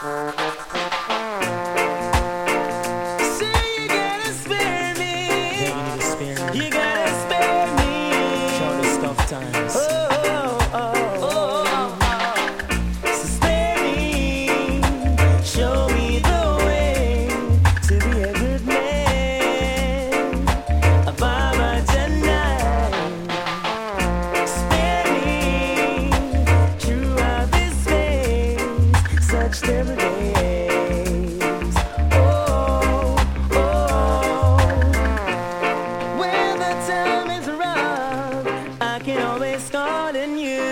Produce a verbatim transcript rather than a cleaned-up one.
Say you gotta spare me. Yeah, you need to spare me. You gotta spare me. Show the tough times. Oh, oh, oh, oh, oh. So spare me. Show me the way to be a good man. Ababa tonight. Spare me throughout this phase. Such terrible days. Oh, oh. When the time is rough, I can always call on you.